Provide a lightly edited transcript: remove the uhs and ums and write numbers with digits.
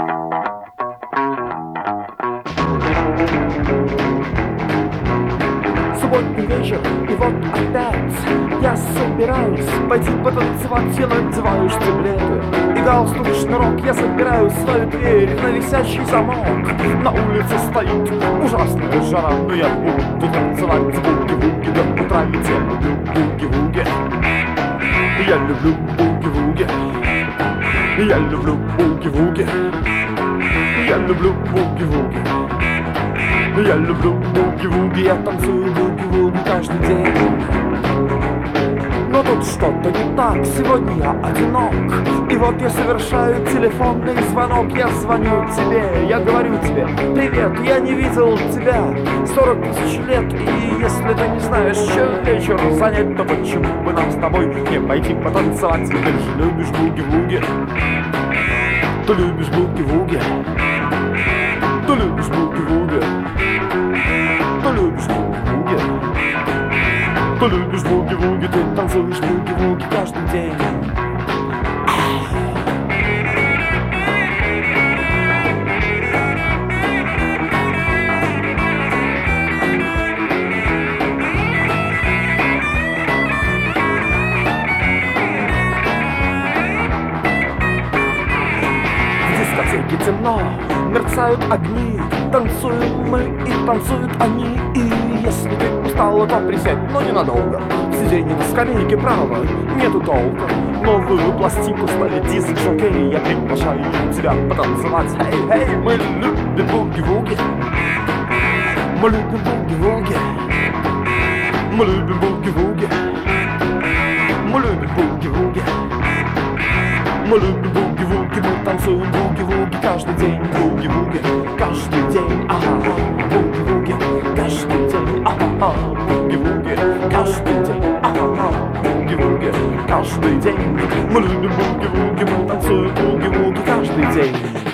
Субботний вечер, и вот опять я собираюсь пойти потанцевать. Я надеваю штиблеты и галстук, шнурок. Я забираю свою дверь на висящий замок. На улице стоит ужасная жара, но я буду танцевать буги-вуги до утра, ведь я люблю буги-вуги. Я люблю буги-вуги. Я люблю буги-вуги. Я люблю буги-вуги. Я люблю буги-вуги, я танцую буги-вуги каждый день. Но тут что-то не так, сегодня я одинок. И вот я совершаю телефонный звонок. Я звоню тебе, я говорю тебе: привет, я не видел тебя 40 тысяч лет. И если ты не знаешь, чем вечер занять, то почему бы нам с тобой не пойти потанцевать? Ты же любишь буги-вуги. Ты любишь буги-вуги. Ты любишь буги-вуги. Ты любишь буги-вуги. Ты любишь буги-вуги. Ты танцуешь буги-вуги каждый день. В дискотеке темно, мерцают огни. Танцуем мы и танцуют они. И если ты устала, то присядь, но ненадолго. Сиденье на скамейке право, нету толка. Новую пластинку ставит диск-жокей. Я приглашаю тебя потанцевать. Эй, мы любим буги-вуги. Мы любим буги-вуги. Мы любим буги-вуги. Мы любим буги-вуги. Мы любим буги-вуги. Мы танцуем буги-вуги каждый день. Буги-вуги каждый день. Ага, буги-вуги каждый день. Ага, буги-вуги каждый день. Ага, буги-вуги каждый день. Мы любим буги-вуги. Мы танцуем буги-вуги каждый день.